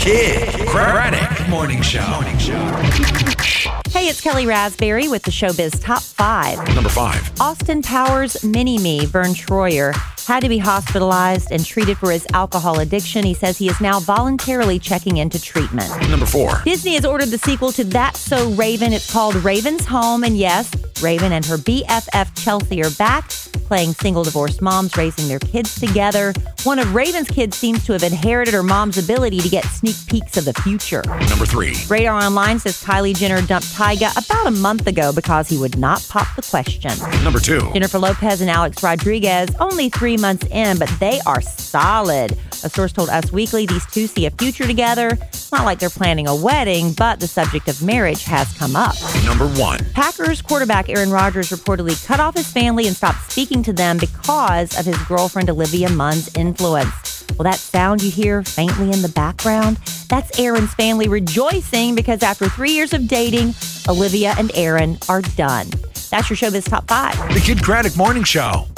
Kid Craddock Morning Show. Hey, it's Kelly Raspberry with the Showbiz Top 5. Number 5. Austin Powers' mini-me, Vern Troyer, had to be hospitalized and treated for his alcohol addiction. He says he is now voluntarily checking into treatment. Number 4. Disney has ordered the sequel to That's So Raven. It's called Raven's Home. And yes, Raven and her BFF Chelsea are back, playing single divorced moms, raising their kids together. One of Raven's kids seems to have inherited her mom's ability to get sneak peeks of the future. Number 3. Radar Online says Kylie Jenner dumped Tyga about a month ago because he would not pop the question. Number 2. Jennifer Lopez and Alex Rodriguez, only 3 months in, but they are solid. A source told Us Weekly these two see a future together. It's not like they're planning a wedding, but the subject of marriage has come up. Number 1. Packers quarterback Aaron Rodgers reportedly cut off his family and stopped speaking to them because of his girlfriend Olivia Munn's influence. Well, that sound you hear faintly in the background, that's Aaron's family rejoicing because after 3 years of dating, Olivia and Aaron are done. That's your Showbiz Top 5. The Kid Craddock Morning Show.